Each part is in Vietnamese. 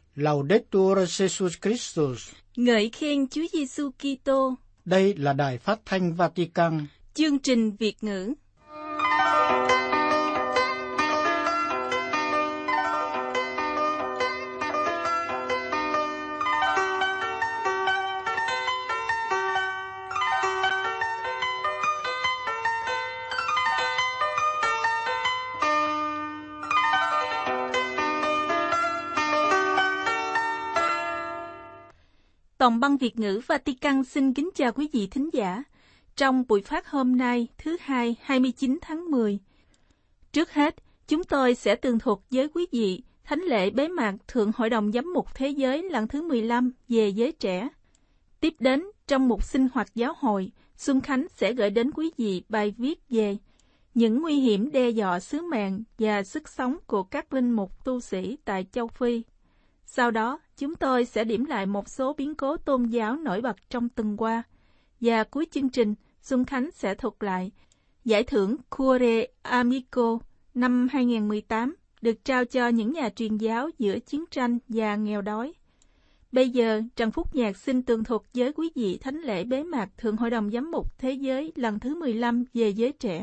Laudetur Jesus Christus. Ngợi khen Chúa Giêsu Kitô. Đây là Đài Phát thanh Vatican. Chương trình Việt ngữ. Toàn băng Việt ngữ Vatican xin kính chào quý vị thính giả. Trong buổi phát hôm nay, thứ Hai, 29 tháng 10. Trước hết, chúng tôi sẽ tường thuật với quý vị thánh lễ bế mạc Thượng Hội đồng Giám mục Thế giới lần thứ 15 về giới trẻ. Tiếp đến, trong một sinh hoạt giáo hội, Xuân Khánh sẽ gửi đến quý vị bài viết về những nguy hiểm đe dọa sứ mệnh và sức sống của các linh mục tu sĩ tại châu Phi. Sau đó, chúng tôi sẽ điểm lại một số biến cố tôn giáo nổi bật trong tuần qua. Và cuối chương trình, Xuân Khánh sẽ thuật lại giải thưởng Cuore Amico năm 2018 được trao cho những nhà truyền giáo giữa chiến tranh và nghèo đói. Bây giờ, Trần Phúc Nhạc xin tường thuật với quý vị thánh lễ bế mạc Thượng Hội đồng Giám mục Thế giới lần thứ 15 về giới trẻ.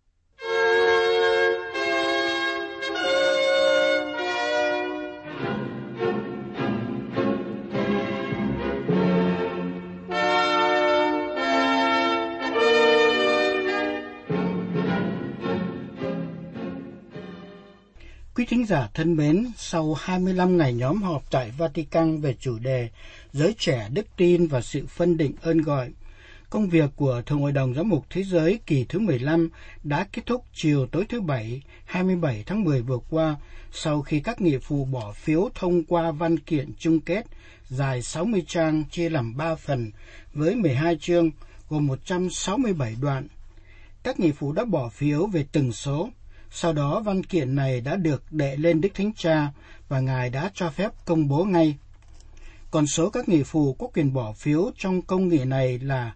Quý thính giả thân mến, sau 25 ngày nhóm họp tại Vatican về chủ đề Giới trẻ, đức tin và sự phân định ơn gọi, công việc của Thượng Hội đồng Giám mục Thế giới kỳ thứ 15 đã kết thúc chiều tối thứ Bảy, 27 tháng 10 vừa qua, sau khi các nghị phụ bỏ phiếu thông qua văn kiện chung kết dài 60 trang chia làm 3 phần với 12 chương gồm 167 đoạn. Các nghị phụ đã bỏ phiếu về từng số. Sau đó văn kiện này đã được đệ lên Đức Thánh Cha và Ngài đã cho phép công bố ngay. Còn số các nghị phụ có quyền bỏ phiếu trong công nghị này là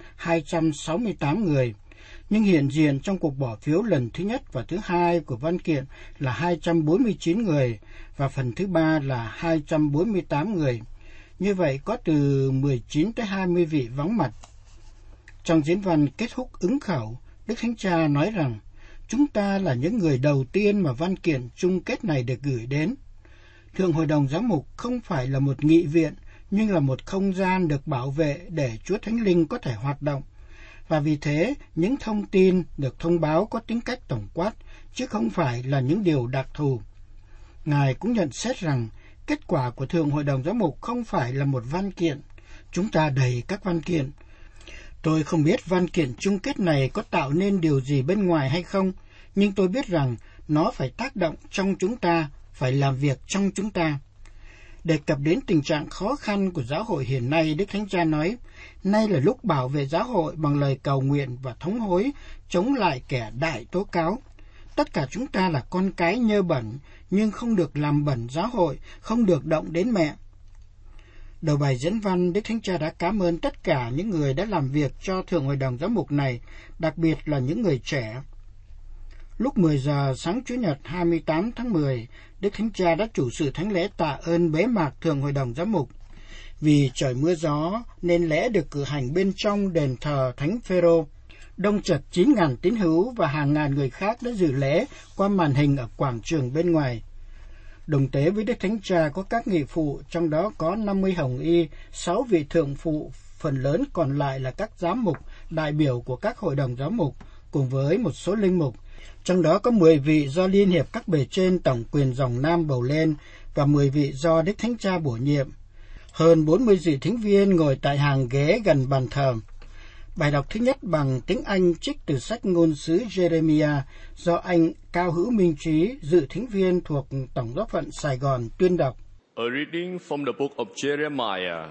268 người, nhưng hiện diện trong cuộc bỏ phiếu lần thứ nhất và thứ hai của văn kiện là 249 người và phần thứ ba là 248 người. Như vậy có từ 19 tới 20 vị vắng mặt. Trong diễn văn kết thúc ứng khẩu, Đức Thánh Cha nói rằng chúng ta là những người đầu tiên mà văn kiện chung kết này được gửi đến. Thượng Hội đồng Giám mục không phải là một nghị viện, nhưng là một không gian được bảo vệ để Chúa Thánh Linh có thể hoạt động. Và vì thế, những thông tin được thông báo có tính cách tổng quát, chứ không phải là những điều đặc thù. Ngài cũng nhận xét rằng, kết quả của Thượng Hội đồng Giám mục không phải là một văn kiện. Chúng ta đầy các văn kiện. Tôi không biết văn kiện chung kết này có tạo nên điều gì bên ngoài hay không, nhưng tôi biết rằng nó phải tác động trong chúng ta, phải làm việc trong chúng ta. Đề cập đến tình trạng khó khăn của giáo hội hiện nay, Đức Thánh Cha nói, nay là lúc bảo vệ giáo hội bằng lời cầu nguyện và thống hối, chống lại kẻ đại tố cáo. Tất cả chúng ta là con cái nhơ bẩn, nhưng không được làm bẩn giáo hội, không được động đến mẹ. Đầu bài diễn văn, Đức Thánh Cha đã cảm ơn tất cả những người đã làm việc cho Thượng Hội đồng Giám mục này, đặc biệt là những người trẻ. Lúc 10 giờ sáng Chủ nhật 28 tháng 10, Đức Thánh Cha đã chủ sự thánh lễ tạ ơn bế mạc Thượng Hội đồng Giám mục. Vì trời mưa gió nên lễ được cử hành bên trong đền thờ Thánh Phêrô. Đông chật 9.000 tín hữu và hàng ngàn người khác đã dự lễ qua màn hình ở quảng trường bên ngoài. Đồng tế với Đức Thánh Cha có các nghị phụ, trong đó có 50 hồng y, 6 vị thượng phụ, phần lớn còn lại là các giám mục, đại biểu của các hội đồng giám mục, cùng với một số linh mục. Trong đó có 10 vị do Liên hiệp các bề trên tổng quyền dòng Nam bầu lên và 10 vị do Đức Thánh Cha bổ nhiệm. Hơn 40 vị thính viên ngồi tại hàng ghế gần bàn thờ. Bài đọc thứ nhất bằng tiếng Anh trích từ sách ngôn sứ Jeremiah do anh Cao Hữu Minh Trí, dự thính viên thuộc Tổng giáo phận Sài Gòn tuyên đọc. A reading from the book of Jeremiah.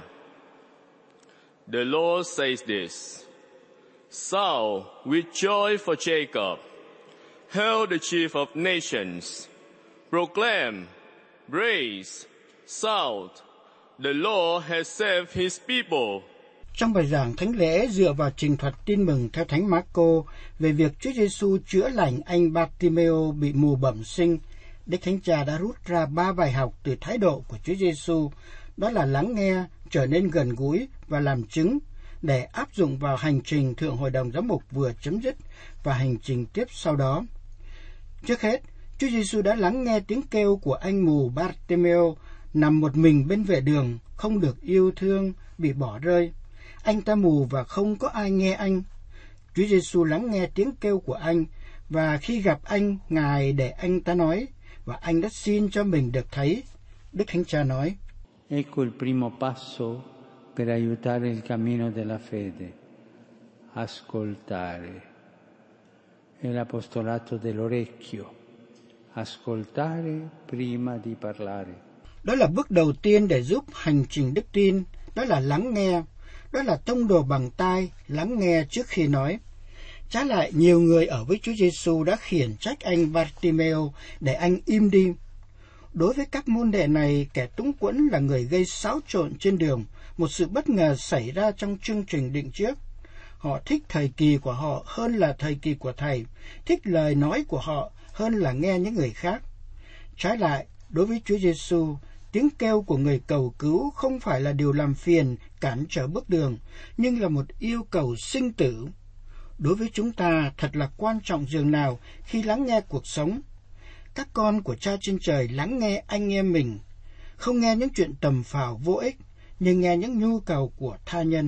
The Lord says this, Shout with joy for Jacob, hail the chief of nations, proclaim, praise, shout, the Lord has saved his people. Trong bài giảng thánh lễ dựa vào trình thuật tin mừng theo Thánh Mác-cô về việc Chúa Giêsu chữa lành anh Bartimeo bị mù bẩm sinh, Đức Thánh Cha đã rút ra 3 bài học từ thái độ của Chúa Giêsu, đó là lắng nghe, trở nên gần gũi và làm chứng, để áp dụng vào hành trình Thượng Hội đồng Giám mục vừa chấm dứt và hành trình tiếp sau đó. Trước hết, Chúa Giêsu đã lắng nghe tiếng kêu của anh mù Bartimeo nằm một mình bên vệ đường, không được yêu thương, bị bỏ rơi. Anh ta mù và không có ai nghe anh. Chúa Giêsu lắng nghe tiếng kêu của anh, và khi gặp anh, Ngài để anh ta nói, và anh đã xin cho mình được thấy. Đức Thánh Cha nói: Ecco il primo passo per aiutare il cammino della fede. Ascoltare. È l'apostolato dell'orecchio. Ascoltare prima di parlare. Đó là bước đầu tiên để giúp hành trình đức tin, đó là lắng nghe, đó là tông đồ bằng tai, lắng nghe trước khi nói. Trái lại, nhiều người ở với Chúa Giêsu đã khiển trách anh Bartimeo để anh im đi. Đối với các môn đệ này, kẻ túng quẫn là người gây xáo trộn trên đường, một sự bất ngờ xảy ra trong chương trình định trước. Họ thích thời kỳ của họ hơn là thời kỳ của Thầy, thích lời nói của họ hơn là nghe những người khác. Trái lại, đối với Chúa Giêsu, tiếng kêu của người cầu cứu không phải là điều làm phiền, cản trở bước đường, nhưng là một yêu cầu sinh tử. Đối với chúng ta, thật là quan trọng dường nào khi lắng nghe cuộc sống. Các con của Cha trên trời lắng nghe anh em mình, không nghe những chuyện tầm phào vô ích, nhưng nghe những nhu cầu của tha nhân.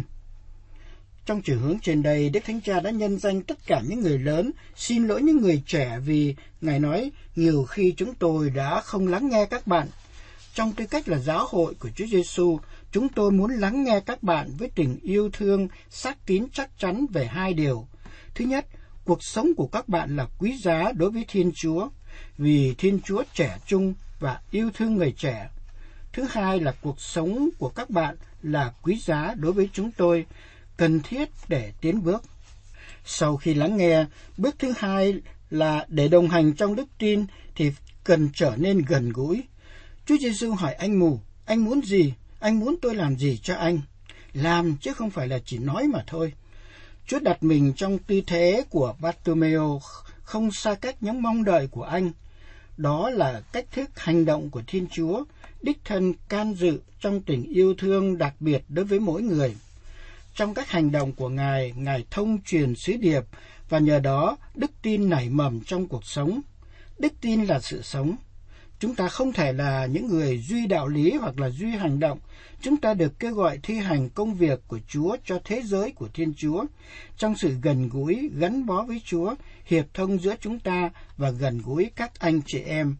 Trong chiều hướng trên đây, Đức Thánh Cha đã nhân danh tất cả những người lớn, xin lỗi những người trẻ vì Ngài nói, nhiều khi chúng tôi đã không lắng nghe các bạn. Trong tư cách là giáo hội của Chúa Giêsu, chúng tôi muốn lắng nghe các bạn với tình yêu thương, xác tín chắc chắn về 2 điều. Thứ nhất, cuộc sống của các bạn là quý giá đối với Thiên Chúa, vì Thiên Chúa trẻ trung và yêu thương người trẻ. Thứ hai là cuộc sống của các bạn là quý giá đối với chúng tôi, cần thiết để tiến bước. Sau khi lắng nghe, bước thứ hai là để đồng hành trong đức tin thì cần trở nên gần gũi. Chúa Giêsu hỏi anh mù, anh muốn gì? Anh muốn tôi làm gì cho anh? Làm chứ không phải là chỉ nói mà thôi. Chúa đặt mình trong tư thế của Bartimeo, không xa cách những mong đợi của anh. Đó là cách thức hành động của Thiên Chúa, đích thân can dự trong tình yêu thương đặc biệt đối với mỗi người. Trong các hành động của Ngài, Ngài thông truyền sứ điệp, và nhờ đó đức tin nảy mầm trong cuộc sống. Đức tin là sự sống. Chúng ta không thể là những người duy đạo lý hoặc là duy hành động. Chúng ta được kêu gọi thi hành công việc của Chúa cho thế giới của Thiên Chúa, trong sự gần gũi, gắn bó với Chúa, hiệp thông giữa chúng ta và gần gũi các anh chị em.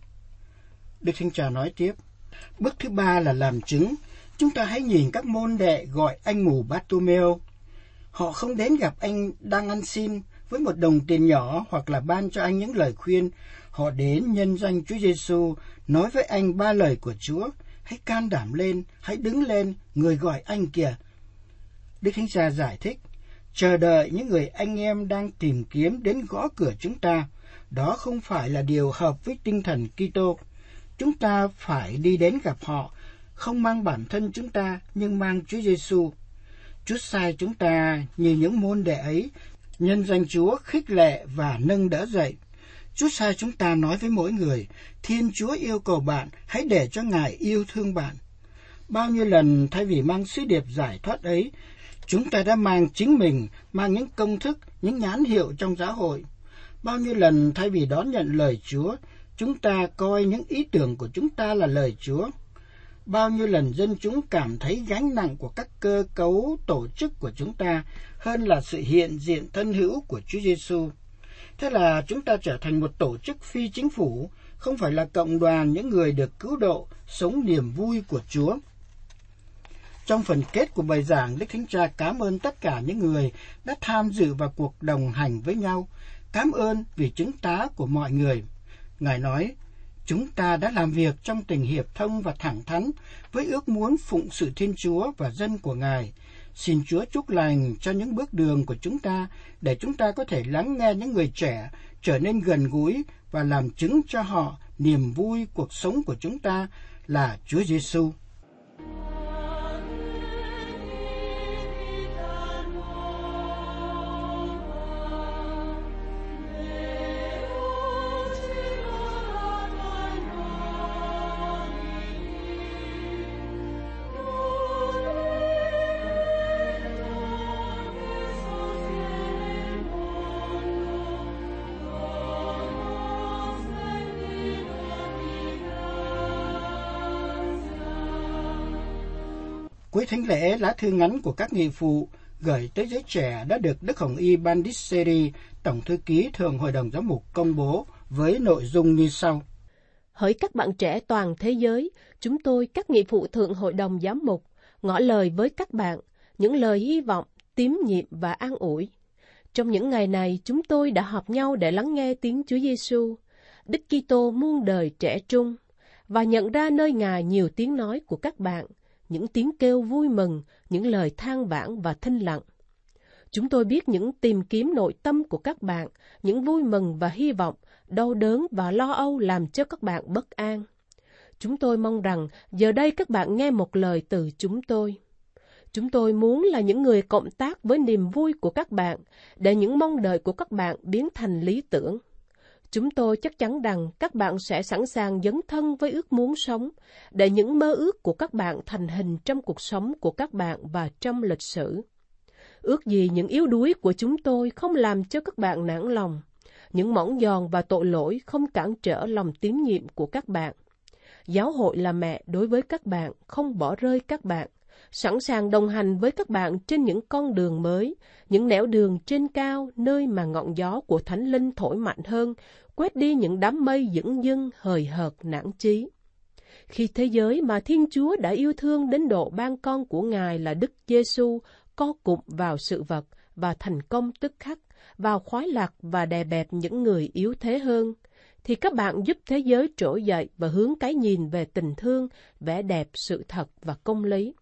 Đức Thánh Cha nói tiếp, bước thứ ba là làm chứng. Chúng ta hãy nhìn các môn đệ gọi anh mù Bartimeo. Họ không đến gặp anh đang ăn xin với một đồng tiền nhỏ hoặc là ban cho anh những lời khuyên. Họ đến nhân danh Chúa Giêsu, nói với anh 3 lời của Chúa: hãy can đảm lên, hãy đứng lên, người gọi anh kìa. Đức Thánh Cha giải thích, chờ đợi những người anh em đang tìm kiếm đến gõ cửa chúng ta, đó không phải là điều hợp với tinh thần Kitô. Chúng ta phải đi đến gặp họ, không mang bản thân chúng ta, nhưng mang Chúa Giêsu. Chúa sai chúng ta như những môn đệ ấy, nhân danh Chúa khích lệ và nâng đỡ dậy. Chúa sai chúng ta nói với mỗi người, Thiên Chúa yêu cầu bạn, hãy để cho Ngài yêu thương bạn. Bao nhiêu lần thay vì mang sứ điệp giải thoát ấy, chúng ta đã mang chính mình, mang những công thức, những nhãn hiệu trong giáo hội. Bao nhiêu lần thay vì đón nhận lời Chúa, chúng ta coi những ý tưởng của chúng ta là lời Chúa. Bao nhiêu lần dân chúng cảm thấy gánh nặng của các cơ cấu tổ chức của chúng ta hơn là sự hiện diện thân hữu của Chúa Giêsu. Thế là chúng ta trở thành một tổ chức phi chính phủ, không phải là cộng đoàn những người được cứu độ, sống niềm vui của Chúa. Trong phần kết của bài giảng, Đức Thánh Cha cảm ơn tất cả những người đã tham dự vào cuộc đồng hành với nhau. Cảm ơn vì chứng tá của mọi người. Ngài nói, chúng ta đã làm việc trong tình hiệp thông và thẳng thắn với ước muốn phụng sự Thiên Chúa và dân của Ngài. Xin Chúa chúc lành cho những bước đường của chúng ta để chúng ta có thể lắng nghe những người trẻ, trở nên gần gũi và làm chứng cho họ niềm vui cuộc sống của chúng ta là Chúa Giêsu. Cuối thánh lễ, lá thư ngắn của các nghị phụ gửi tới giới trẻ đã được Đức Hồng Y Bandisseri, Tổng thư ký Thượng Hội đồng Giám mục công bố với nội dung như sau. Hỡi các bạn trẻ toàn thế giới, chúng tôi, các nghị phụ Thượng Hội đồng Giám mục, ngỏ lời với các bạn những lời hy vọng, tín nhiệm và an ủi. Trong những ngày này, chúng tôi đã họp nhau để lắng nghe tiếng Chúa Giêsu, Đức Kitô muôn đời trẻ trung, và nhận ra nơi Ngài nhiều tiếng nói của các bạn, những tiếng kêu vui mừng, những lời than vãn và thinh lặng. Chúng tôi biết những tìm kiếm nội tâm của các bạn, những vui mừng và hy vọng, đau đớn và lo âu làm cho các bạn bất an. Chúng tôi mong rằng giờ đây các bạn nghe một lời từ chúng tôi. Chúng tôi muốn là những người cộng tác với niềm vui của các bạn, để những mong đợi của các bạn biến thành lý tưởng. Chúng tôi chắc chắn rằng các bạn sẽ sẵn sàng dấn thân với ước muốn sống, để những mơ ước của các bạn thành hình trong cuộc sống của các bạn và trong lịch sử. Ước gì những yếu đuối của chúng tôi không làm cho các bạn nản lòng, những mỏng giòn và tội lỗi không cản trở lòng tín nhiệm của các bạn. Giáo hội là mẹ đối với các bạn, không bỏ rơi các bạn, sẵn sàng đồng hành với các bạn trên những con đường mới, những nẻo đường trên cao, nơi mà ngọn gió của Thánh Linh thổi mạnh hơn, quét đi những đám mây dửng dưng, hời hợt, nản chí. Khi thế giới mà Thiên Chúa đã yêu thương đến độ ban con của Ngài là Đức Giêsu co cụm vào sự vật và thành công tức khắc, vào khoái lạc và đè bẹp những người yếu thế hơn, thì các bạn giúp thế giới trỗi dậy và hướng cái nhìn về tình thương, vẻ đẹp, sự thật và công lý.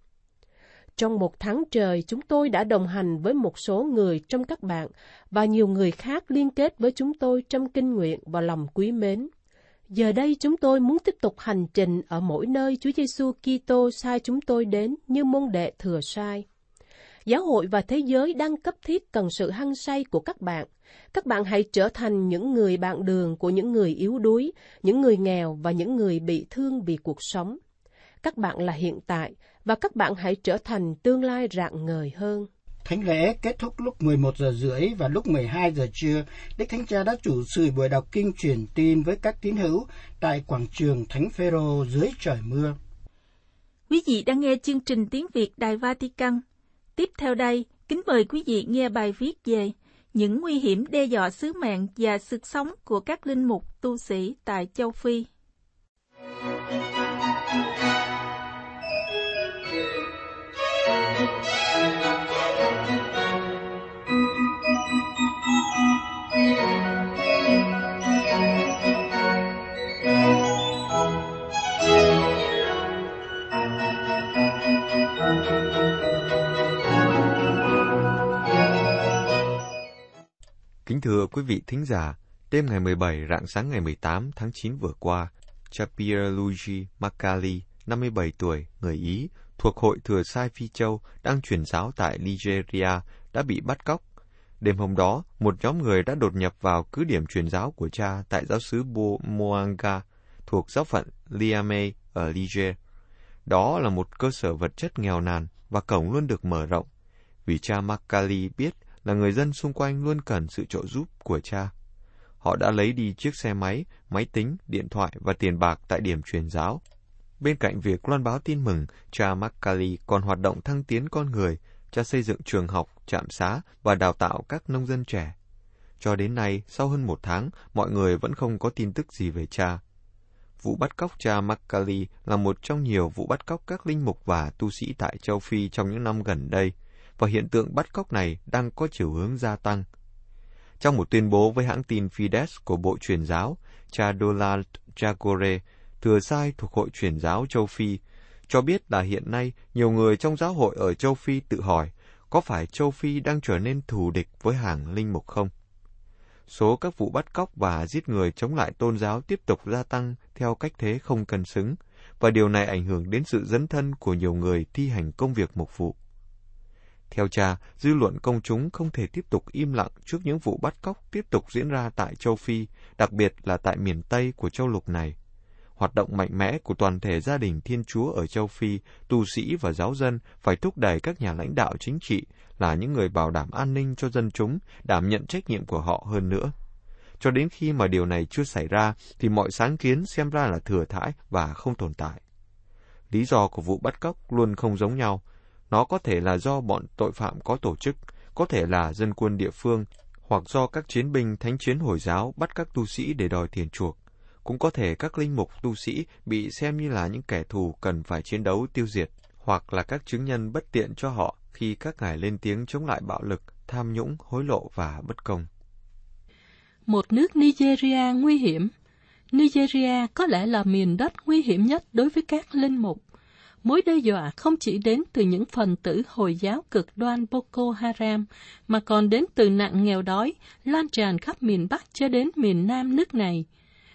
Trong một tháng trời, chúng tôi đã đồng hành với một số người trong các bạn và nhiều người khác liên kết với chúng tôi trong kinh nguyện và lòng quý mến. Giờ đây chúng tôi muốn tiếp tục hành trình ở mỗi nơi Chúa Giêsu Kitô sai chúng tôi đến như môn đệ thừa sai. Giáo hội và thế giới đang cấp thiết cần sự hăng say của các bạn. Các bạn hãy trở thành những người bạn đường của những người yếu đuối, những người nghèo và những người bị thương vì cuộc sống. Các bạn là hiện tại, và các bạn hãy trở thành tương lai rạng ngời hơn. Thánh lễ kết thúc lúc 11 giờ rưỡi và lúc 12 giờ trưa, Đức Thánh Cha đã chủ sự buổi đọc kinh truyền tin với các tín hữu tại quảng trường Thánh Phêrô dưới trời mưa. Quý vị đang nghe chương trình tiếng Việt Đài Vatican. Tiếp theo đây, kính mời quý vị nghe bài viết về những nguy hiểm đe dọa sứ mạng và sự sống của các linh mục tu sĩ tại châu Phi. Kính thưa quý vị thính giả, đêm ngày 17 rạng sáng ngày 18 tháng 9 vừa qua, cha Pierluigi Macali, 57 tuổi, người Ý, thuộc Hội Thừa Sai Phi Châu, đang truyền giáo tại Nigeria, đã bị bắt cóc. Đêm hôm đó, một nhóm người đã đột nhập vào cứ điểm truyền giáo của cha tại giáo xứ Moanga, thuộc giáo phận Niamey ở Niger. Đó là một cơ sở vật chất nghèo nàn và cổng luôn được mở rộng, vì cha Macali biết là người dân xung quanh luôn cần sự trợ giúp của cha. Họ đã lấy đi chiếc xe máy, máy tính, điện thoại và tiền bạc tại điểm truyền giáo. Bên cạnh việc loan báo tin mừng, cha Macali còn hoạt động thăng tiến con người, cha xây dựng trường học, trạm xá và đào tạo các nông dân trẻ. Cho đến nay, sau hơn 1 tháng, mọi người vẫn không có tin tức gì về cha. Vụ bắt cóc cha Macali là một trong nhiều vụ bắt cóc các linh mục và tu sĩ tại châu Phi trong những năm gần đây, và hiện tượng bắt cóc này đang có chiều hướng gia tăng. Trong một tuyên bố với hãng tin Fides của Bộ Truyền giáo, cha Donald Jagore, thừa sai thuộc Hội Truyền giáo châu Phi, cho biết là hiện nay nhiều người trong giáo hội ở châu Phi tự hỏi có phải châu Phi đang trở nên thù địch với hàng linh mục không? Số các vụ bắt cóc và giết người chống lại tôn giáo tiếp tục gia tăng theo cách thế không cân xứng, và điều này ảnh hưởng đến sự dấn thân của nhiều người thi hành công việc mục vụ. Theo cha, dư luận công chúng không thể tiếp tục im lặng trước những vụ bắt cóc tiếp tục diễn ra tại châu Phi, đặc biệt là tại miền Tây của châu lục này. Hoạt động mạnh mẽ của toàn thể gia đình Thiên Chúa ở châu Phi, tu sĩ và giáo dân phải thúc đẩy các nhà lãnh đạo chính trị là những người bảo đảm an ninh cho dân chúng, đảm nhận trách nhiệm của họ hơn nữa. Cho đến khi mà điều này chưa xảy ra, thì mọi sáng kiến xem ra là thừa thãi và không tồn tại. Lý do của vụ bắt cóc luôn không giống nhau. Nó có thể là do bọn tội phạm có tổ chức, có thể là dân quân địa phương, hoặc do các chiến binh thánh chiến Hồi giáo bắt các tu sĩ để đòi tiền chuộc. Cũng có thể các linh mục tu sĩ bị xem như là những kẻ thù cần phải chiến đấu tiêu diệt, hoặc là các chứng nhân bất tiện cho họ khi các ngài lên tiếng chống lại bạo lực, tham nhũng, hối lộ và bất công. Một nước Nigeria nguy hiểm. Nigeria có lẽ là miền đất nguy hiểm nhất đối với các linh mục. Mối đe dọa không chỉ đến từ những phần tử Hồi giáo cực đoan Boko Haram, mà còn đến từ nạn nghèo đói, lan tràn khắp miền Bắc cho đến miền Nam nước này.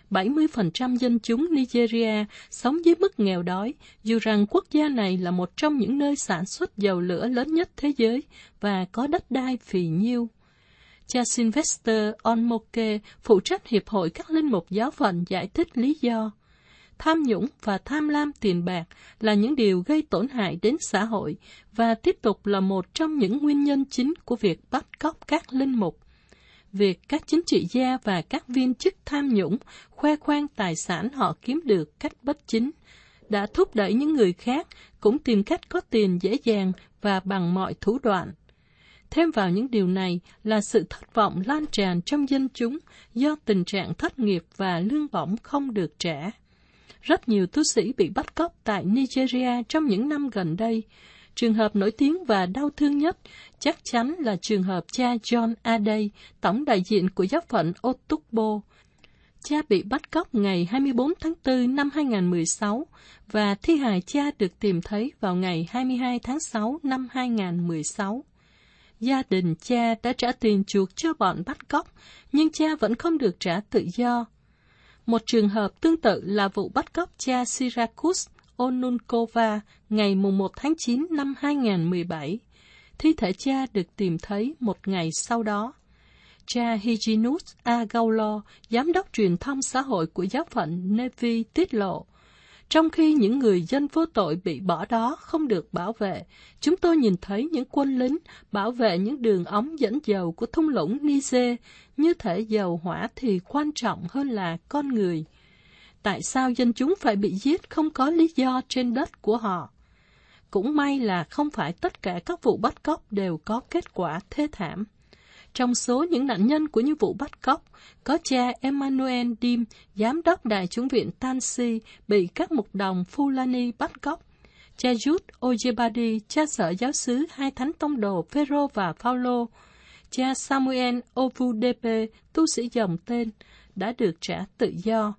70% dân chúng Nigeria sống dưới mức nghèo đói, dù rằng quốc gia này là một trong những nơi sản xuất dầu lửa lớn nhất thế giới và có đất đai phì nhiêu. Cha Sylvester Onmoke, phụ trách Hiệp hội các linh mục giáo phận, giải thích lý do. Tham nhũng và tham lam tiền bạc là những điều gây tổn hại đến xã hội và tiếp tục là một trong những nguyên nhân chính của việc bắt cóc các linh mục. Việc các chính trị gia và các viên chức tham nhũng khoe khoang tài sản họ kiếm được cách bất chính đã thúc đẩy những người khác cũng tìm cách có tiền dễ dàng và bằng mọi thủ đoạn. Thêm vào những điều này là sự thất vọng lan tràn trong dân chúng do tình trạng thất nghiệp và lương bổng không được trả. Rất nhiều tu sĩ bị bắt cóc tại Nigeria trong những năm gần đây. Trường hợp nổi tiếng và đau thương nhất chắc chắn là trường hợp cha John Adey, tổng đại diện của giáo phận Otukbo. Cha bị bắt cóc ngày 24 tháng 4 năm 2016 và thi hài cha được tìm thấy vào ngày 22 tháng 6 năm 2016. Gia đình cha đã trả tiền chuộc cho bọn bắt cóc, nhưng cha vẫn không được trả tự do. Một trường hợp tương tự là vụ bắt cóc cha Syracuse Onunkova ngày 1 tháng 9 năm 2017. Thi thể cha được tìm thấy một ngày sau đó. Cha Hyginus Agaulo, giám đốc truyền thông xã hội của giáo phận Nevi tiết lộ, trong khi những người dân vô tội bị bỏ đó không được bảo vệ, chúng tôi nhìn thấy những quân lính bảo vệ những đường ống dẫn dầu của thung lũng Niger, như thể dầu hỏa thì quan trọng hơn là con người. Tại sao dân chúng phải bị giết không có lý do trên đất của họ? Cũng may là không phải tất cả các vụ bắt cóc đều có kết quả thê thảm. Trong số những nạn nhân của những vụ bắt cóc, có cha Emmanuel Dim, giám đốc Đại chủng viện Tansi, bị các mục đồng Fulani bắt cóc. Cha Jude Ojebadi, cha sở giáo xứ hai thánh tông đồ Phêrô và Phaolô, cha Samuel Ovudepe, tu sĩ dòng tên, đã được trả tự do.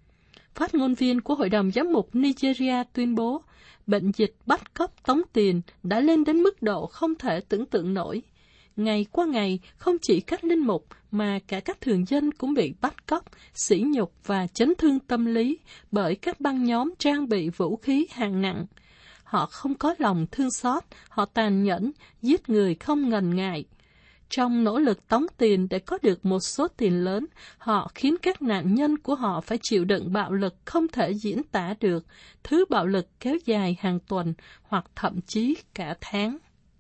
Phát ngôn viên của Hội đồng Giám mục Nigeria tuyên bố, bệnh dịch bắt cóc tống tiền đã lên đến mức độ không thể tưởng tượng nổi. Ngày qua ngày, không chỉ các linh mục mà cả các thường dân cũng bị bắt cóc, sỉ nhục và chấn thương tâm lý bởi các băng nhóm trang bị vũ khí hạng nặng. Họ không có lòng thương xót, họ tàn nhẫn, giết người không ngần ngại. Trong nỗ lực tống tiền để có được một số tiền lớn, họ khiến các nạn nhân của họ phải chịu đựng bạo lực không thể diễn tả được, thứ bạo lực kéo dài hàng tuần hoặc thậm chí cả tháng.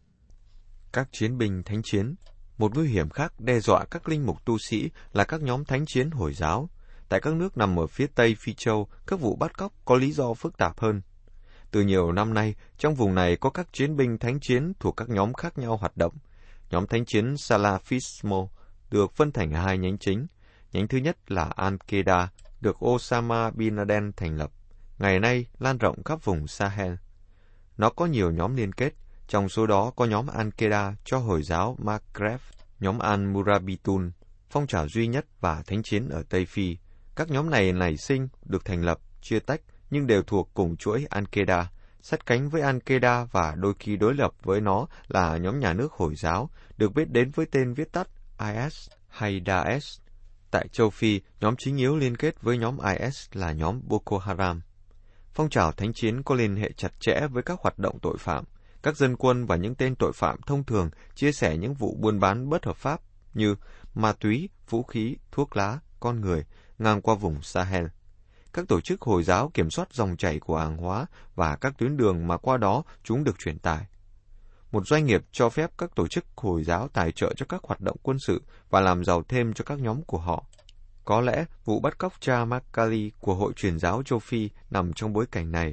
Các chiến binh thánh chiến. Một nguy hiểm khác đe dọa các linh mục tu sĩ là các nhóm thánh chiến Hồi giáo. Tại các nước nằm ở phía Tây Phi Châu, các vụ bắt cóc có lý do phức tạp hơn. Từ nhiều năm nay, trong vùng này có các chiến binh thánh chiến thuộc các nhóm khác nhau hoạt động. Nhóm thánh chiến Salafismo được phân thành hai nhánh chính. Nhánh thứ nhất là Al-Qaeda, được Osama Bin Laden thành lập, ngày nay lan rộng khắp vùng Sahel. Nó có nhiều nhóm liên kết, trong số đó có nhóm Al-Qaeda cho Hồi giáo Maghreb, nhóm Al-Murabitun, phong trào duy nhất và thánh chiến ở Tây Phi. Các nhóm này nảy sinh, được thành lập, chia tách, nhưng đều thuộc cùng chuỗi Al-Qaeda, sát cánh với Al-Qaeda và đôi khi đối lập với nó là nhóm nhà nước Hồi giáo, được biết đến với tên viết tắt IS hay Daesh. Tại châu Phi, nhóm chính yếu liên kết với nhóm IS là nhóm Boko Haram. Phong trào thánh chiến có liên hệ chặt chẽ với các hoạt động tội phạm. Các dân quân và những tên tội phạm thông thường chia sẻ những vụ buôn bán bất hợp pháp như ma túy, vũ khí, thuốc lá, con người ngang qua vùng Sahel. Các tổ chức Hồi giáo kiểm soát dòng chảy của hàng hóa và các tuyến đường mà qua đó chúng được truyền tải. Một doanh nghiệp cho phép các tổ chức Hồi giáo tài trợ cho các hoạt động quân sự và làm giàu thêm cho các nhóm của họ. Có lẽ vụ bắt cóc cha Makali của Hội Truyền giáo châu Phi nằm trong bối cảnh này.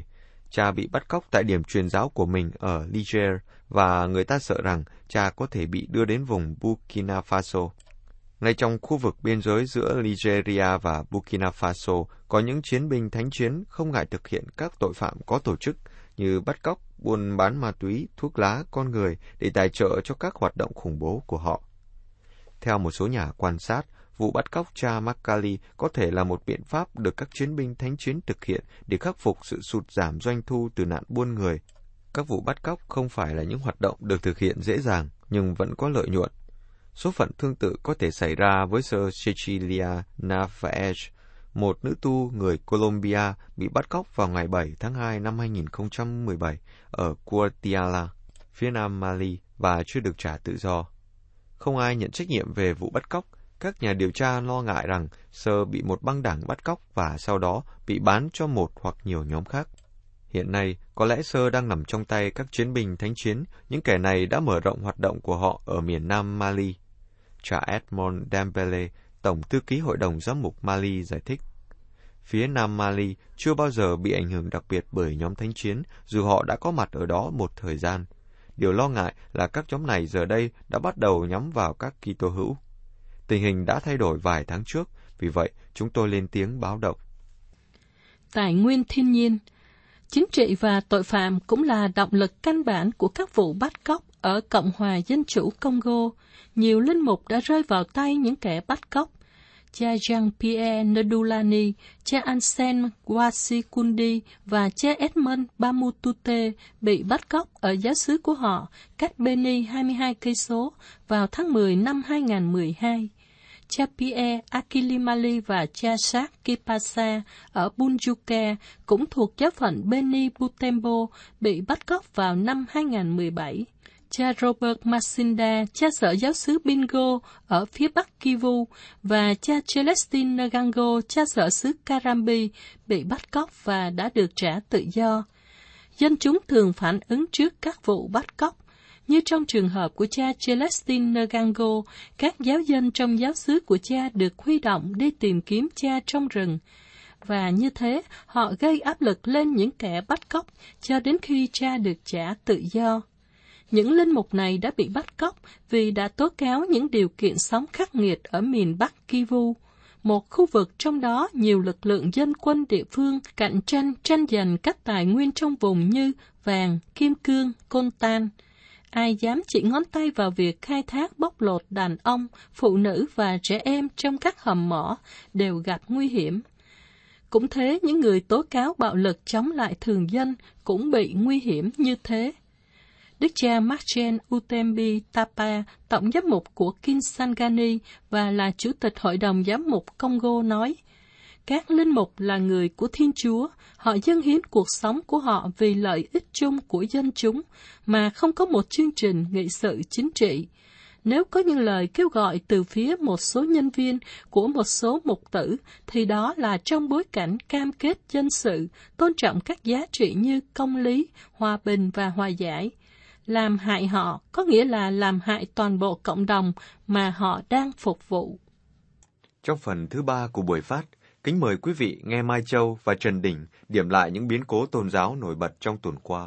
cha bị bắt cóc tại điểm truyền giáo của mình ở Niger và người ta sợ rằng cha có thể bị đưa đến vùng Burkina Faso. Ngay trong khu vực biên giới giữa Nigeria và Burkina Faso có những chiến binh thánh chiến không ngại thực hiện các tội phạm có tổ chức như bắt cóc, buôn bán ma túy, thuốc lá, con người để tài trợ cho các hoạt động khủng bố của họ. Theo một số nhà quan sát, vụ bắt cóc cha Makali có thể là một biện pháp được các chiến binh thánh chiến thực hiện để khắc phục sự sụt giảm doanh thu từ nạn buôn người. Các vụ bắt cóc không phải là những hoạt động được thực hiện dễ dàng, nhưng vẫn có lợi nhuận. Số phận tương tự có thể xảy ra với Sir Cecilia Narvaez, một nữ tu người Colombia bị bắt cóc vào ngày 7 tháng 2 năm 2017 ở Guatiala, phía nam Mali và chưa được trả tự do. Không ai nhận trách nhiệm về vụ bắt cóc. Các nhà điều tra lo ngại rằng Sir bị một băng đảng bắt cóc và sau đó bị bán cho một hoặc nhiều nhóm khác. Hiện nay, có lẽ Sir đang nằm trong tay các chiến binh thánh chiến, những kẻ này đã mở rộng hoạt động của họ ở miền nam Mali. Cha Edmond Dembele, Tổng thư ký Hội đồng Giám mục Mali giải thích. Phía nam Mali chưa bao giờ bị ảnh hưởng đặc biệt bởi nhóm thánh chiến, dù họ đã có mặt ở đó một thời gian. Điều lo ngại là các nhóm này giờ đây đã bắt đầu nhắm vào các Kitô hữu. Tình hình đã thay đổi vài tháng trước, vì vậy chúng tôi lên tiếng báo động. Tài nguyên thiên nhiên, chính trị và tội phạm cũng là động lực căn bản của các vụ bắt cóc ở Cộng hòa Dân chủ Congo. Nhiều linh mục đã rơi vào tay những kẻ bắt cóc. Cha Jean-Pierre Ndulani, cha Anselme Wasikundi và cha Edmond Bamutute bị bắt cóc ở giáo xứ của họ, cách Beni 22 cây số vào tháng 10 năm 2012. Cha Pierre Akilimali và cha Jacques Kipasa ở Bunjuka cũng thuộc giáo phận Beni Butembo bị bắt cóc vào năm 2017. Cha Robert Masinda, cha sở giáo xứ Bingo ở phía bắc Kivu và cha Celestine Ngango, cha sở xứ Karambi bị bắt cóc và đã được trả tự do. Dân chúng thường phản ứng trước các vụ bắt cóc. Như trong trường hợp của cha Celestine Ngango, các giáo dân trong giáo xứ của cha được huy động đi tìm kiếm cha trong rừng. Và như thế, họ gây áp lực lên những kẻ bắt cóc cho đến khi cha được trả tự do. Những linh mục này đã bị bắt cóc vì đã tố cáo những điều kiện sống khắc nghiệt ở miền Bắc Kivu, một khu vực trong đó nhiều lực lượng dân quân địa phương cạnh tranh giành các tài nguyên trong vùng như vàng, kim cương, coltan. Ai dám chỉ ngón tay vào việc khai thác bóc lột đàn ông, phụ nữ và trẻ em trong các hầm mỏ đều gặp nguy hiểm. Cũng thế, những người tố cáo bạo lực chống lại thường dân cũng bị nguy hiểm như thế. Đức cha Marcel Utembi Tapa, tổng giám mục của Kisangani và là chủ tịch Hội đồng Giám mục Congo nói, các linh mục là người của Thiên Chúa, họ dâng hiến cuộc sống của họ vì lợi ích chung của dân chúng, mà không có một chương trình nghị sự chính trị. Nếu có những lời kêu gọi từ phía một số nhân viên của một số mục tử, thì đó là trong bối cảnh cam kết dân sự, tôn trọng các giá trị như công lý, hòa bình và hòa giải. Làm hại họ có nghĩa là làm hại toàn bộ cộng đồng mà họ đang phục vụ. Trong phần thứ 3 của buổi phát, kính mời quý vị nghe Mai Châu và Trần Đình điểm lại những biến cố tôn giáo nổi bật trong tuần qua.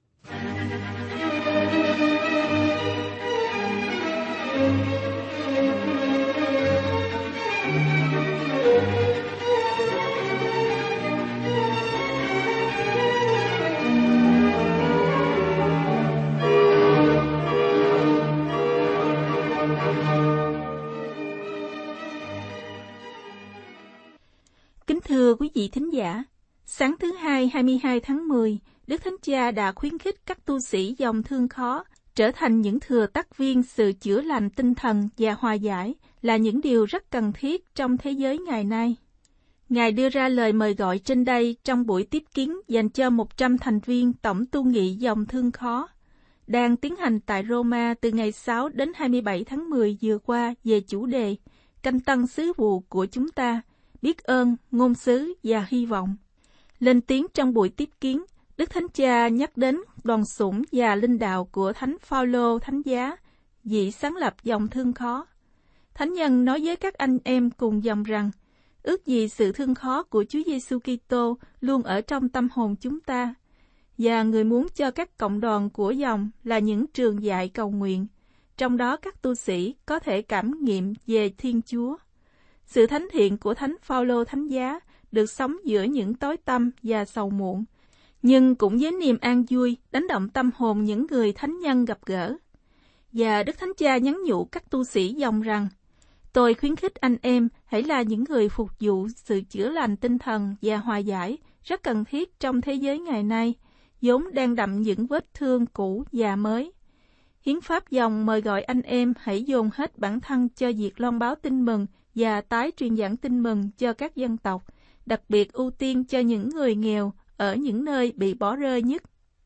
Kính thưa quý vị thính giả, sáng thứ Hai 22 tháng 10, Đức Thánh Cha đã khuyến khích các tu sĩ dòng thương khó trở thành những thừa tác viên sự chữa lành tinh thần và hòa giải là những điều rất cần thiết trong thế giới ngày nay. Ngài đưa ra lời mời gọi trên đây trong buổi tiếp kiến dành cho 100 thành viên Tổng tu nghị dòng thương khó, đang tiến hành tại Roma từ ngày 6 đến 27 tháng 10 vừa qua về chủ đề Canh tân sứ vụ của chúng ta, biết ơn, ngôn sứ và hy vọng. Lên tiếng trong buổi tiếp kiến, Đức Thánh Cha nhắc đến đoàn sủng và linh đạo của Thánh Phaolô Thánh giá, vị sáng lập dòng thương khó. Thánh nhân nói với các anh em cùng dòng rằng, ước gì sự thương khó của Chúa Giêsu Kitô luôn ở trong tâm hồn chúng ta. và người muốn cho các cộng đoàn của dòng là những trường dạy cầu nguyện, trong đó các tu sĩ có thể cảm nghiệm về Thiên Chúa. Sự thánh thiện của Thánh Phaolô Thánh Giá được sống giữa những tối tăm và sầu muộn, nhưng cũng với niềm an vui đánh động tâm hồn những người thánh nhân gặp gỡ. Và Đức Thánh Cha nhắn nhủ các tu sĩ dòng rằng, tôi khuyến khích anh em hãy là những người phục vụ sự chữa lành tinh thần và hòa giải rất cần thiết trong thế giới ngày nay, vốn đang đậm những vết thương cũ và mới. Hiến pháp dòng mời gọi anh em hãy dồn hết bản thân cho việc loan báo tin mừng và tái truyền giảng tin mừng cho các dân tộc, đặc biệt ưu tiên cho những người nghèo ở những nơi bị bỏ rơi nhất.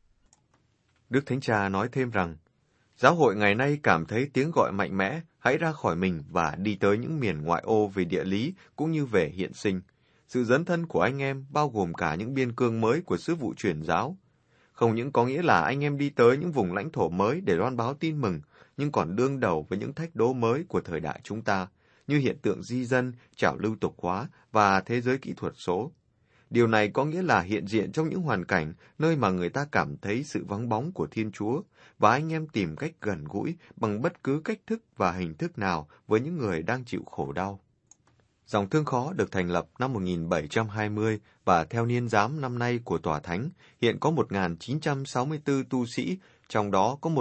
Đức Thánh Cha nói thêm rằng, giáo hội ngày nay cảm thấy tiếng gọi mạnh mẽ, hãy ra khỏi mình và đi tới những miền ngoại ô về địa lý cũng như về hiện sinh. Sự dấn thân của anh em bao gồm cả những biên cương mới của sứ vụ truyền giáo. Không những có nghĩa là anh em đi tới những vùng lãnh thổ mới để loan báo tin mừng, nhưng còn đương đầu với những thách đố mới của thời đại chúng ta, như hiện tượng di dân, trào lưu tục hóa và thế giới kỹ thuật số. Điều này có nghĩa là hiện diện trong những hoàn cảnh nơi mà người ta cảm thấy sự vắng bóng của Thiên Chúa, và anh em tìm cách gần gũi bằng bất cứ cách thức và hình thức nào với những người đang chịu khổ đau. Dòng Thương Khó được thành lập năm 1720 và theo niên giám năm nay của Tòa Thánh, hiện có 1.964 tu sĩ, trong đó có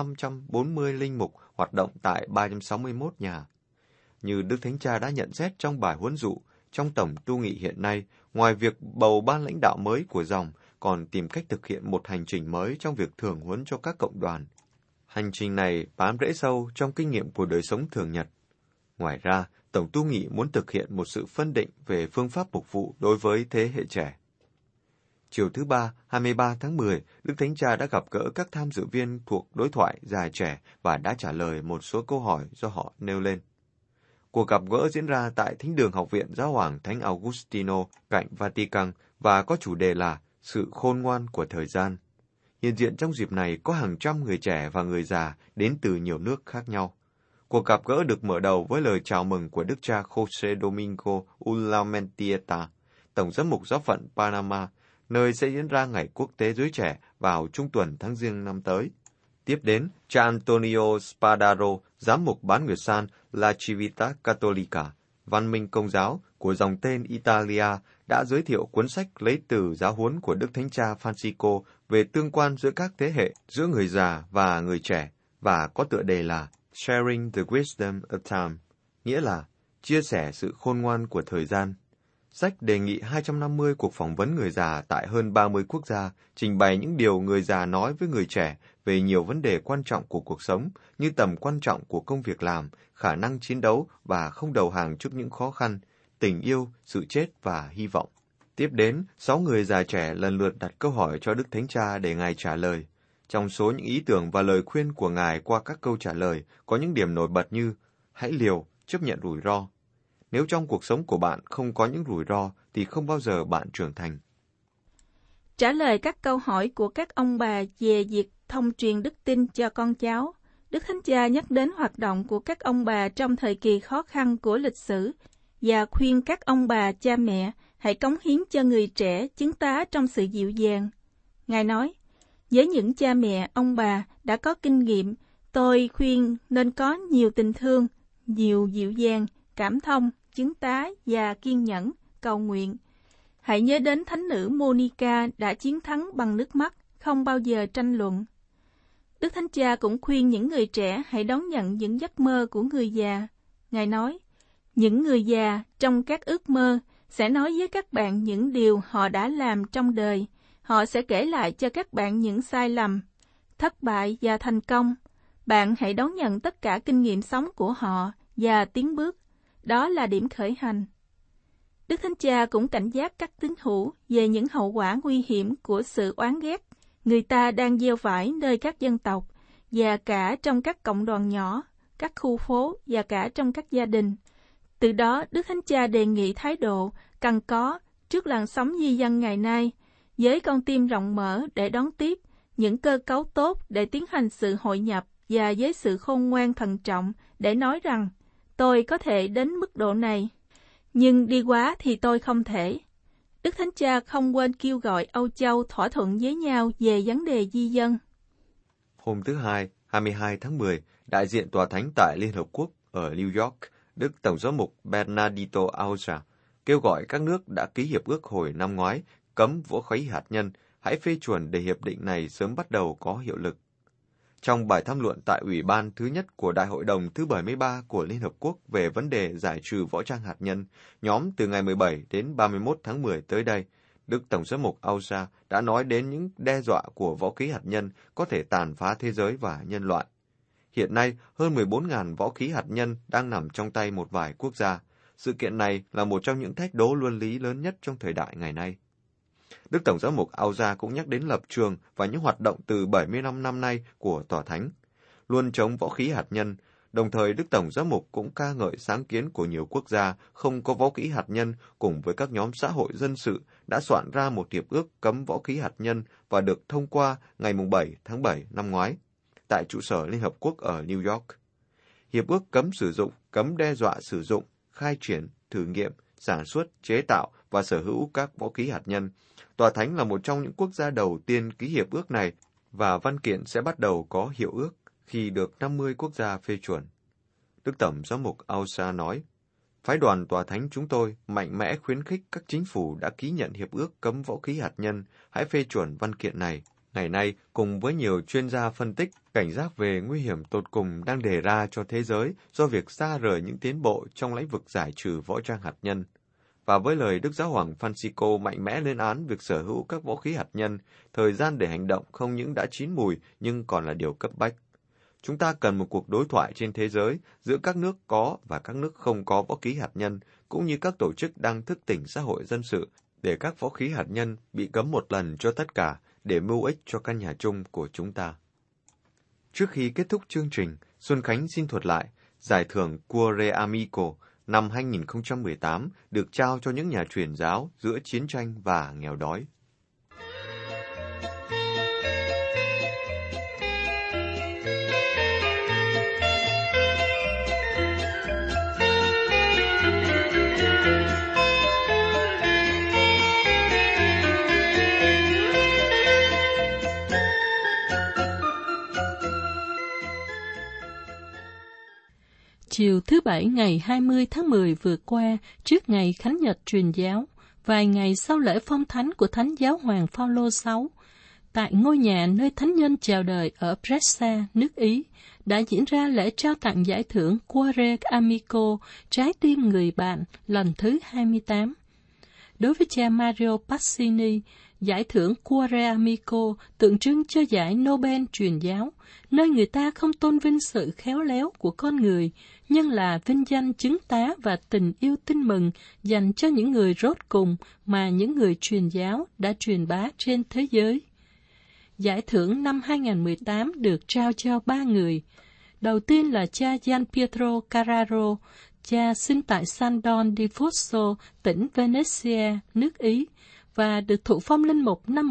1.540 linh mục hoạt động tại 361 nhà. Như Đức Thánh Cha đã nhận xét trong bài huấn dụ, trong tổng tu nghị hiện nay, ngoài việc bầu ban lãnh đạo mới của dòng, còn tìm cách thực hiện một hành trình mới trong việc thường huấn cho các cộng đoàn. Hành trình này bám rễ sâu trong kinh nghiệm của đời sống thường nhật. Ngoài ra, Tổng tu nghị muốn thực hiện một sự phân định về phương pháp mục vụ đối với thế hệ trẻ. Chiều thứ Ba, 23 tháng 10, Đức Thánh Cha đã gặp gỡ các tham dự viên thuộc đối thoại già trẻ và đã trả lời một số câu hỏi do họ nêu lên. Cuộc gặp gỡ diễn ra tại Thính đường Học viện Giáo hoàng Thánh Augustino cạnh Vatican và có chủ đề là Sự khôn ngoan của thời gian. Hiện diện trong dịp này có hàng trăm người trẻ và người già đến từ nhiều nước khác nhau. Cuộc gặp gỡ được mở đầu với lời chào mừng của Đức cha José Domingo Ulamentieta, Tổng giám mục giáo phận Panama, nơi sẽ diễn ra Ngày Quốc tế Giới Trẻ vào trung tuần tháng Giêng năm tới. Tiếp đến, cha Antonio Spadaro, giám mục Bán Nguyệt San La Civiltà Cattolica, Văn minh Công giáo của dòng tên Italia, đã giới thiệu cuốn sách lấy từ giáo huấn của Đức Thánh Cha Francisco về tương quan giữa các thế hệ, giữa người già và người trẻ, và có tựa đề là Sharing the Wisdom of Time, nghĩa là chia sẻ sự khôn ngoan của thời gian. Sách đề nghị 250 cuộc phỏng vấn người già tại hơn 30 quốc gia, trình bày những điều người già nói với người trẻ về nhiều vấn đề quan trọng của cuộc sống, như tầm quan trọng của công việc làm, khả năng chiến đấu và không đầu hàng trước những khó khăn, tình yêu, sự chết và hy vọng. Tiếp đến, 6 người già trẻ lần lượt đặt câu hỏi cho Đức Thánh Cha để Ngài trả lời. Trong số những ý tưởng và lời khuyên của Ngài qua các câu trả lời, có những điểm nổi bật như hãy liều, chấp nhận rủi ro. Nếu trong cuộc sống của bạn không có những rủi ro, thì không bao giờ bạn trưởng thành. Trả lời các câu hỏi của các ông bà về việc thông truyền đức tin cho con cháu, Đức Thánh Cha nhắc đến hoạt động của các ông bà trong thời kỳ khó khăn của lịch sử và khuyên các ông bà cha mẹ hãy cống hiến cho người trẻ chứng tá trong sự dịu dàng. Ngài nói, với những cha mẹ, ông bà đã có kinh nghiệm, tôi khuyên nên có nhiều tình thương, nhiều dịu dàng, cảm thông, chứng tá và kiên nhẫn, cầu nguyện. Hãy nhớ đến thánh nữ Monica đã chiến thắng bằng nước mắt, không bao giờ tranh luận. Đức Thánh Cha cũng khuyên những người trẻ hãy đón nhận những giấc mơ của người già. Ngài nói, những người già trong các ước mơ sẽ nói với các bạn những điều họ đã làm trong đời. Họ sẽ kể lại cho các bạn những sai lầm, thất bại và thành công. Bạn hãy đón nhận tất cả kinh nghiệm sống của họ và tiến bước. Đó là điểm khởi hành. Đức Thánh Cha cũng cảnh giác các tín hữu về những hậu quả nguy hiểm của sự oán ghét người ta đang gieo phải nơi các dân tộc, và cả trong các cộng đoàn nhỏ, các khu phố và cả trong các gia đình. Từ đó, Đức Thánh Cha đề nghị thái độ cần có trước làn sóng di dân ngày nay, với con tim rộng mở để đón tiếp những cơ cấu tốt để tiến hành sự hội nhập, và với sự khôn ngoan thận trọng để nói rằng tôi có thể đến mức độ này, nhưng đi quá thì tôi không thể. Đức Thánh Cha không quên kêu gọi Âu Châu thỏa thuận với nhau về vấn đề di dân. Hôm thứ Hai, 22 tháng 10, đại diện Tòa Thánh tại Liên Hợp Quốc ở New York, Đức Tổng giám mục Bernardito Auza kêu gọi các nước đã ký hiệp ước hồi năm ngoái cấm vũ khí hạt nhân hãy phê chuẩn để hiệp định này sớm bắt đầu có hiệu lực. Trong bài tham luận tại Ủy ban thứ nhất của Đại hội đồng thứ 73 của Liên Hợp Quốc về vấn đề giải trừ võ trang hạt nhân, nhóm từ ngày 17 đến 31 tháng 10 tới đây, Đức Tổng giám mục Auza đã nói đến những đe dọa của vũ khí hạt nhân có thể tàn phá thế giới và nhân loại. Hiện nay, hơn 14.000 vũ khí hạt nhân đang nằm trong tay một vài quốc gia. Sự kiện này là một trong những thách đố luân lý lớn nhất trong thời đại ngày nay. Đức Tổng giám mục Auza cũng nhắc đến lập trường và những hoạt động từ 75 năm nay của Tòa Thánh, luôn chống vũ khí hạt nhân. Đồng thời, Đức Tổng giám mục cũng ca ngợi sáng kiến của nhiều quốc gia không có vũ khí hạt nhân cùng với các nhóm xã hội dân sự đã soạn ra một hiệp ước cấm vũ khí hạt nhân và được thông qua ngày 7 tháng 7 năm ngoái tại trụ sở Liên Hợp Quốc ở New York. Hiệp ước cấm sử dụng, cấm đe dọa sử dụng, khai triển, thử nghiệm, sản xuất, chế tạo và sở hữu các vũ khí hạt nhân. Tòa Thánh là một trong những quốc gia đầu tiên ký hiệp ước này và văn kiện sẽ bắt đầu có hiệu ước khi được 50 quốc gia phê chuẩn. Đức Tổng giám mục Auza nói, phái đoàn Tòa Thánh chúng tôi mạnh mẽ khuyến khích các chính phủ đã ký nhận hiệp ước cấm vũ khí hạt nhân hãy phê chuẩn văn kiện này. Ngày nay, cùng với nhiều chuyên gia phân tích, cảnh giác về nguy hiểm tột cùng đang đề ra cho thế giới do việc xa rời những tiến bộ trong lĩnh vực giải trừ võ trang hạt nhân. Và với lời Đức Giáo hoàng Francisco mạnh mẽ lên án việc sở hữu các vũ khí hạt nhân, thời gian để hành động không những đã chín mùi nhưng còn là điều cấp bách. Chúng ta cần một cuộc đối thoại trên thế giới giữa các nước có và các nước không có vũ khí hạt nhân, cũng như các tổ chức đang thức tỉnh xã hội dân sự, để các vũ khí hạt nhân bị cấm một lần cho tất cả, để mưu ích cho căn nhà chung của chúng ta. Trước khi kết thúc chương trình, Xuân Khánh xin thuật lại, giải thưởng Cuore Amico năm 2018 được trao cho những nhà truyền giáo giữa chiến tranh và nghèo đói. Chiều thứ Bảy ngày 20 tháng 10 vừa qua, trước ngày Khánh Nhật Truyền giáo, vài ngày sau lễ phong thánh của Thánh Giáo hoàng Phaolô VI, tại ngôi nhà nơi thánh nhân chào đời ở Brescia, nước Ý, đã diễn ra lễ trao tặng giải thưởng Cuore Amico, trái tim người bạn, lần thứ 28. Đối với cha Mario Passini, giải thưởng Cuore Amico tượng trưng cho giải Nobel truyền giáo, nơi người ta không tôn vinh sự khéo léo của con người, nhưng là vinh danh chứng tá và tình yêu tin mừng dành cho những người rốt cùng mà những người truyền giáo đã truyền bá trên thế giới. Giải thưởng năm 2018 được trao cho 3 người. Đầu tiên là cha Gian Pietro Carraro, cha sinh tại San Don di Fosso, tỉnh Venezia, nước Ý, và được thụ phong linh mục năm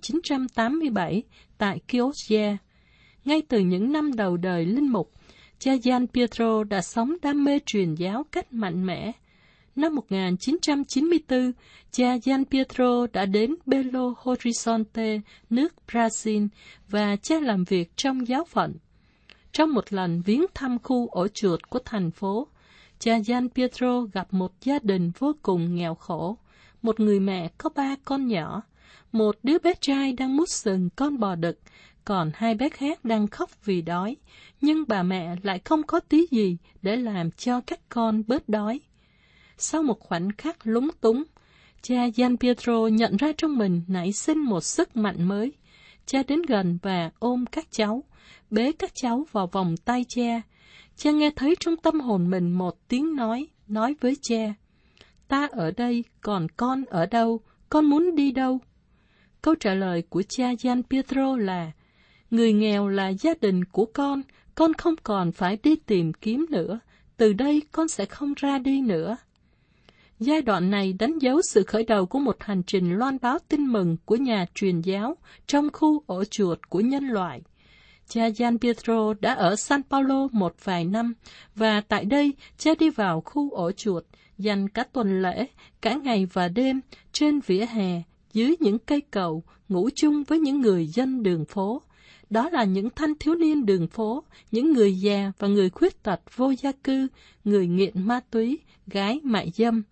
1987 tại Chioggia. Ngay từ những năm đầu đời linh mục, cha Gian Pietro đã sống đam mê truyền giáo cách mạnh mẽ. Năm 1994, cha Gian Pietro đã đến Belo Horizonte, nước Brazil, và cha làm việc trong giáo phận. Trong một lần viếng thăm khu ổ chuột của thành phố, cha Gian Pietro gặp một gia đình vô cùng nghèo khổ. Một người mẹ có 3 con nhỏ, một đứa bé trai đang mút sừng con bò đực, còn 2 bé khác đang khóc vì đói, nhưng bà mẹ lại không có tí gì để làm cho các con bớt đói. Sau một khoảnh khắc lúng túng, cha Gian Pietro nhận ra trong mình nảy sinh một sức mạnh mới. Cha đến gần và ôm các cháu, bế các cháu vào vòng tay cha. Cha nghe thấy trong tâm hồn mình một tiếng nói với cha: "Ta ở đây, còn con ở đâu? Con muốn đi đâu?" Câu trả lời của cha Gian Pietro là: "Người nghèo là gia đình của con không còn phải đi tìm kiếm nữa, từ đây con sẽ không ra đi nữa." Giai đoạn này đánh dấu sự khởi đầu của một hành trình loan báo tin mừng của nhà truyền giáo trong khu ổ chuột của nhân loại. Cha Gian Pietro đã ở San Paulo một vài năm, và tại đây cha đi vào khu ổ chuột, dành cả tuần lễ, cả ngày và đêm, trên vỉa hè, dưới những cây cầu, ngủ chung với những người dân đường phố. Đó là những thanh thiếu niên đường phố, những người già và người khuyết tật vô gia cư, người nghiện ma túy, gái mại dâm.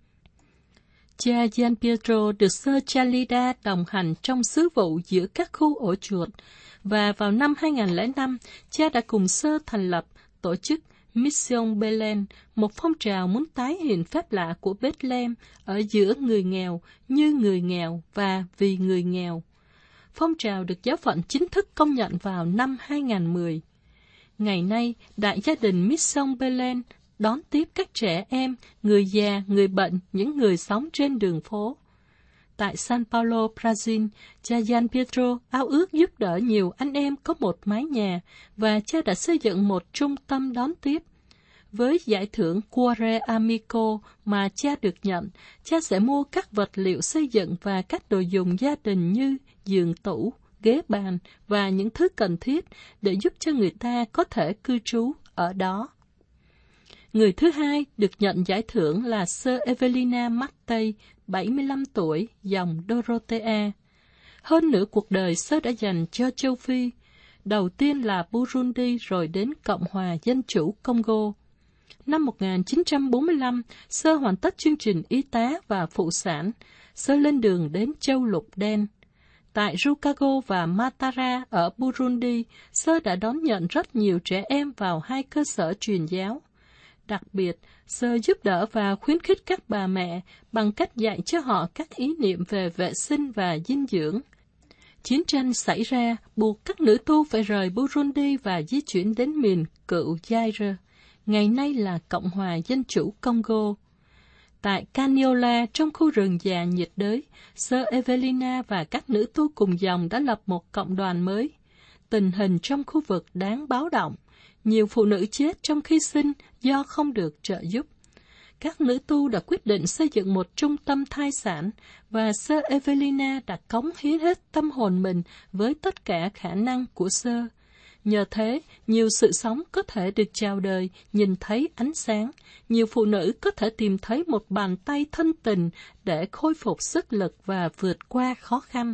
Cha Gian Pietro được Sơ Chalida đồng hành trong sứ vụ giữa các khu ổ chuột, và vào năm 2005, cha đã cùng Sơ thành lập tổ chức Mission Belen, một phong trào muốn tái hiện phép lạ của Bethlehem ở giữa người nghèo, như người nghèo và vì người nghèo. Phong trào được giáo phận chính thức công nhận vào năm 2010. Ngày nay, đại gia đình Mission Belen đón tiếp các trẻ em, người già, người bệnh, những người sống trên đường phố. Tại San Paulo, Brazil, cha Gian Pietro ao ước giúp đỡ nhiều anh em có một mái nhà, và cha đã xây dựng một trung tâm đón tiếp. Với giải thưởng Cuore Amico mà cha được nhận, cha sẽ mua các vật liệu xây dựng và các đồ dùng gia đình như giường tủ, ghế bàn và những thứ cần thiết để giúp cho người ta có thể cư trú ở đó. Người thứ hai được nhận giải thưởng là Sơ Evelina Mattei, 75 tuổi, dòng Dorothea. Hơn nửa cuộc đời Sơ đã dành cho châu Phi, đầu tiên là Burundi rồi đến Cộng hòa Dân chủ Congo. Năm 1945, Sơ hoàn tất chương trình y tá và phụ sản. Sơ lên đường đến châu Lục Đen. Tại Rukago và Matara ở Burundi, Sơ đã đón nhận rất nhiều trẻ em vào hai cơ sở truyền giáo. Đặc biệt, Sơ giúp đỡ và khuyến khích các bà mẹ bằng cách dạy cho họ các ý niệm về vệ sinh và dinh dưỡng. Chiến tranh xảy ra buộc các nữ tu phải rời Burundi và di chuyển đến miền cựu Zaire, ngày nay là Cộng hòa Dân chủ Congo. Tại Caniola, trong khu rừng già nhiệt đới, Sơ Evelina và các nữ tu cùng dòng đã lập một cộng đoàn mới. Tình hình trong khu vực đáng báo động. Nhiều phụ nữ chết trong khi sinh do không được trợ giúp. Các nữ tu đã quyết định xây dựng một trung tâm thai sản, và Sơ Evelina đã cống hiến hết tâm hồn mình với tất cả khả năng của Sơ. Nhờ thế, nhiều sự sống có thể được chào đời, nhìn thấy ánh sáng. Nhiều phụ nữ có thể tìm thấy một bàn tay thân tình để khôi phục sức lực và vượt qua khó khăn.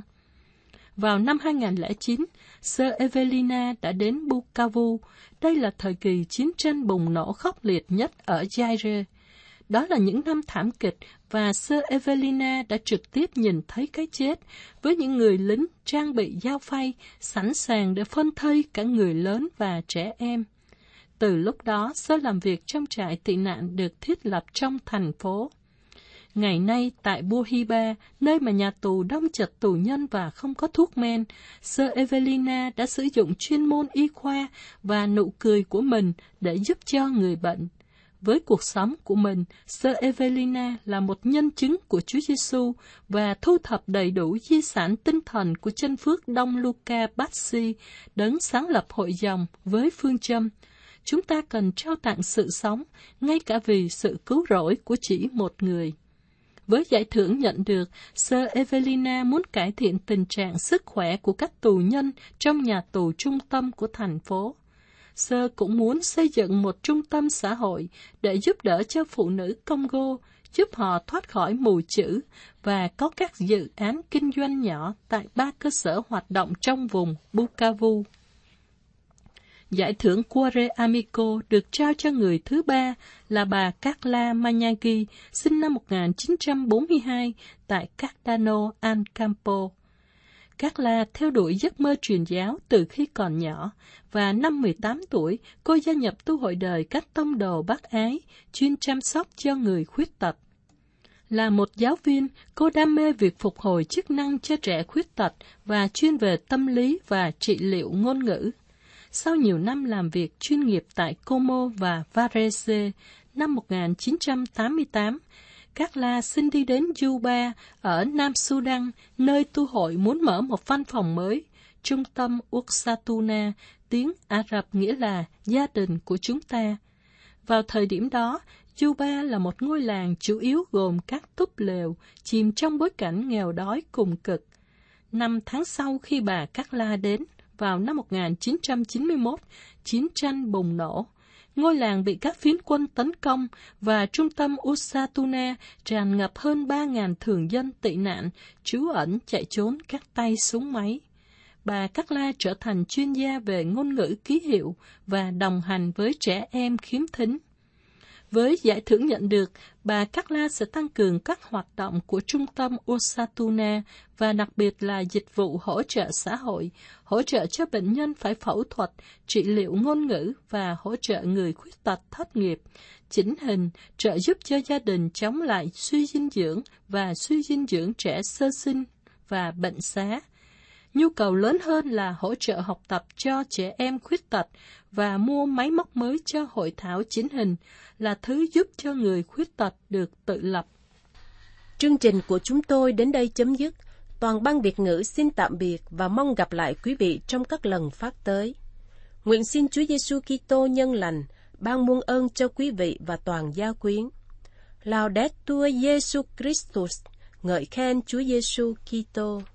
Vào năm 2009, Sơ Evelina đã đến Bukavu. Đây là thời kỳ chiến tranh bùng nổ khốc liệt nhất ở Zaire. Đó là những năm thảm kịch, và Sơ Evelina đã trực tiếp nhìn thấy cái chết với những người lính trang bị dao phay, sẵn sàng để phân thây cả người lớn và trẻ em. Từ lúc đó, Sơ làm việc trong trại tị nạn được thiết lập trong thành phố. Ngày nay, tại Buhiba, nơi mà nhà tù đông chật tù nhân và không có thuốc men, Sơ Evelina đã sử dụng chuyên môn y khoa và nụ cười của mình để giúp cho người bệnh. Với cuộc sống của mình, Sơ Evelina là một nhân chứng của Chúa Giêsu và thu thập đầy đủ di sản tinh thần của chân phước Đông Luca Bassi, đấng sáng lập hội dòng với phương châm: chúng ta cần trao tặng sự sống, ngay cả vì sự cứu rỗi của chỉ một người. Với giải thưởng nhận được, Sơ Evelina muốn cải thiện tình trạng sức khỏe của các tù nhân trong nhà tù trung tâm của thành phố. Sơ cũng muốn xây dựng một trung tâm xã hội để giúp đỡ cho phụ nữ Congo, giúp họ thoát khỏi mù chữ và có các dự án kinh doanh nhỏ tại 3 cơ sở hoạt động trong vùng Bukavu. Giải thưởng Cuore Amico được trao cho người thứ ba là bà Carla Magnaghi, sinh năm 1942 tại Cardano Ancampo. Carla theo đuổi giấc mơ truyền giáo từ khi còn nhỏ, và năm 18 tuổi, cô gia nhập tu hội đời các tông đồ Bác Ái, chuyên chăm sóc cho người khuyết tật. Là một giáo viên, cô đam mê việc phục hồi chức năng cho trẻ khuyết tật và chuyên về tâm lý và trị liệu ngôn ngữ. Sau nhiều năm làm việc chuyên nghiệp tại Como và Varese, năm 1988, Carla xin đi đến Juba ở Nam Sudan, nơi tu hội muốn mở một văn phòng mới, trung tâm Uksatuna, tiếng Ả Rập nghĩa là gia đình của chúng ta. Vào thời điểm đó, Juba là một ngôi làng chủ yếu gồm các túp lều, chìm trong bối cảnh nghèo đói cùng cực. 5 tháng sau khi bà Carla đến, vào năm 1991, chiến tranh bùng nổ. Ngôi làng bị các phiến quân tấn công và trung tâm Usatuna tràn ngập hơn 3.000 thường dân tị nạn, trú ẩn chạy trốn các tay súng máy. Bà Carla trở thành chuyên gia về ngôn ngữ ký hiệu và đồng hành với trẻ em khiếm thính. Với giải thưởng nhận được, bà Carla sẽ tăng cường các hoạt động của trung tâm Usatuna và đặc biệt là dịch vụ hỗ trợ xã hội, hỗ trợ cho bệnh nhân phải phẫu thuật, trị liệu ngôn ngữ và hỗ trợ người khuyết tật thất nghiệp, chỉnh hình, trợ giúp cho gia đình chống lại suy dinh dưỡng và suy dinh dưỡng trẻ sơ sinh và bệnh xá. Nhu cầu lớn hơn là hỗ trợ học tập cho trẻ em khuyết tật và mua máy móc mới cho hội thảo chỉnh hình là thứ giúp cho người khuyết tật được tự lập. Chương trình của chúng tôi đến đây chấm dứt. Toàn ban Việt ngữ xin tạm biệt và mong gặp lại quý vị trong các lần phát tới. Nguyện xin Chúa Giêsu Kitô nhân lành ban muôn ơn cho quý vị và toàn gia quyến. Laudetur Jesus Christus, ngợi khen Chúa Giêsu Kitô.